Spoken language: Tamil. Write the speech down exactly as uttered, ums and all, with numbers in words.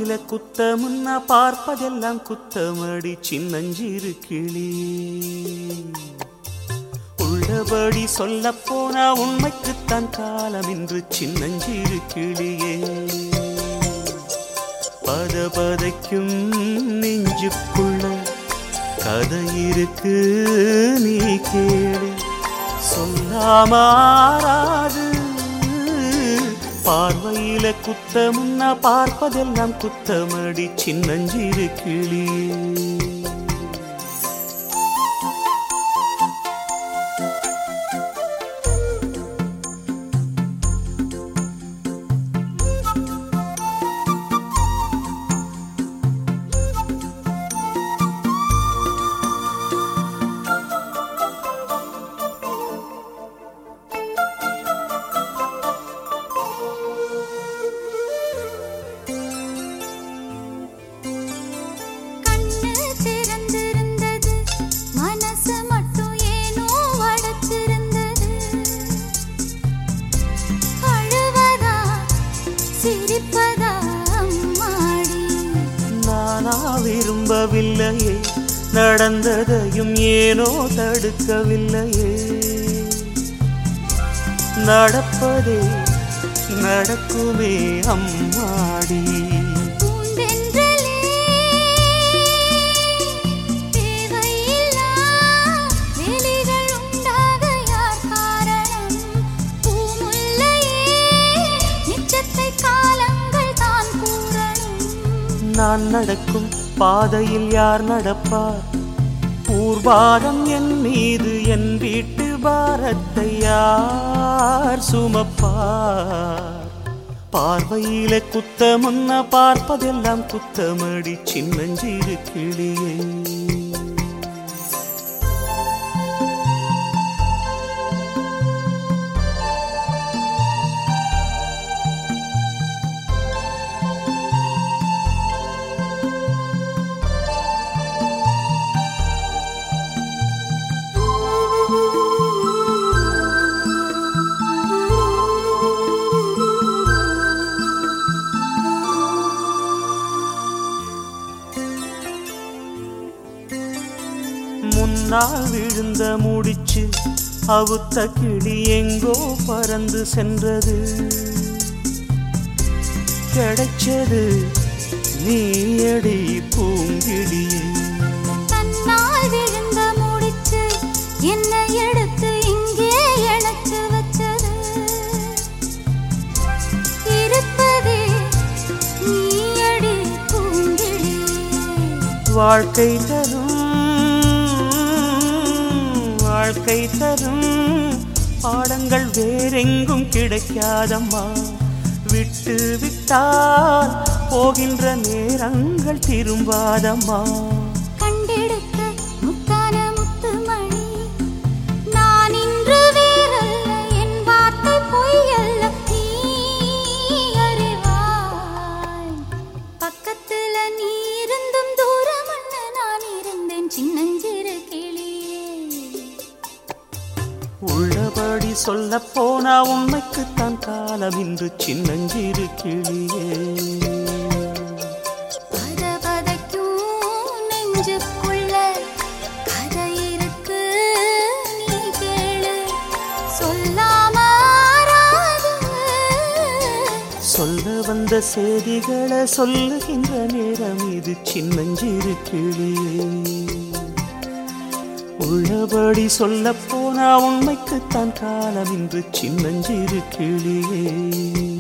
பார்வையில குத்தமுன்னா பார்ப்பதெல்லாம் குத்தமடி சின்னஞ்சிறு கிளி. உள்ளபடி சொல்ல போனா உண்மைக்குத்தான் காலம் என்று சின்னஞ்சிறு கிளியே. பத பதைக்கும் நெஞ்சுக்குள்ள கதை இருக்கு நீ கேளு, சொல்லாமாறாது. பார்வையில குத்தமுன்னா பார்ப்பதெல்லாம் குத்தமடி சின்னஞ்சிறு கிளி. நானா விரும்பவில்லையே, நடந்ததையும் ஏனோ தடுக்கவில்லையே. நடப்பதே நடக்குமே அம்மாடி. நான் நடக்கும் பாதையில் யார் நடப்பார்? ஊர்பாரம் என் மீது, என் வீட்டு பாரத்தை யார் சுமப்பார்? பார்வையில குத்தமுன்னா பார்ப்பதெல்லாம் குத்தமடி சின்னஞ்சிறு கிளியே. முன்னால் விழுந்த முடிச்சு அவுத்த கிளி எங்கோ பறந்து சென்றது. கிடைச்சது நீயடி பூங்கிளியே. தன்னால் விழுந்த முடிச்சு என்னை எடுத்து இங்கே எனக்கு வச்சது. இருப்பதே நீயடி பூங்கிளியே. வாழ்க்கை தரும் வாழ்க்கை தரும் பாடங்கள் வேறெங்கும் கிடைக்காதம்மா. விட்டு விட்டால் போகின்ற நேரங்கள் திரும்பாதம்மா. கண்டெடுத்த முத்தான முத்துமணி நான் இன்று வேறல்ல, என் வார்த்தை பொய்யல்ல, நீ அறிவாய். பக்கத்துல நீ இருந்தும் தூரமல்ல, நான் இருந்தேன் சின்னஞ்சிறு கிளியே. உள்ளபடி சொல்ல போனா உண்மைக்குத்தான் காலம் இன்று சின்னஞ்சிறு கிளியே. பத பதைக்கும் நெஞ்சுக்குள்ள கதை இருக்கு நீ கேளு, சொல்லாமாறாது. சொல்ல வந்த செய்திகளை சொல்லுகின்ற நேரம் இது சின்னஞ்சிறு கிளியே. உள்ளபடி சொல்ல போனா உண்மைக்குத்தான் காலம் இன்று சின்னஞ்சிறு கிளியே.